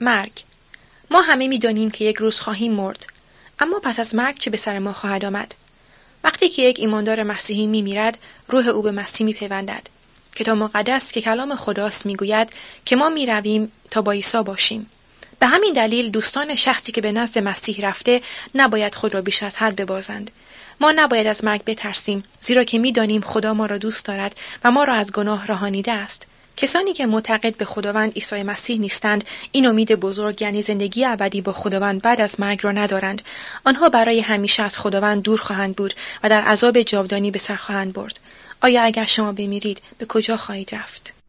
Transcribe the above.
مرگ. ما همه می‌دانیم که یک روز خواهیم مرد. اما پس از مرگ چه به سر ما خواهد آمد؟ وقتی که یک ایماندار مسیحی می‌میرد، روح او به مسیح می‌پیوندد. کتاب مقدس که کلام خداست می‌گوید که ما می‌رویم تا با عیسی باشیم. به همین دلیل دوستان شخصی که به نزد مسیح رفته نباید خود را بیش از حد ببازند. ما نباید از مرگ بترسیم، زیرا که می‌دانیم خدا ما را دوست دارد و ما را از گناه رهانیده است. کسانی که معتقد به خداوند عیسی مسیح نیستند، این امید بزرگ یعنی زندگی ابدی با خداوند بعد از مرگ را ندارند. آنها برای همیشه از خداوند دور خواهند بود و در عذاب جاودانی به سر خواهند برد. آیا اگر شما بمیرید به کجا خواهید رفت؟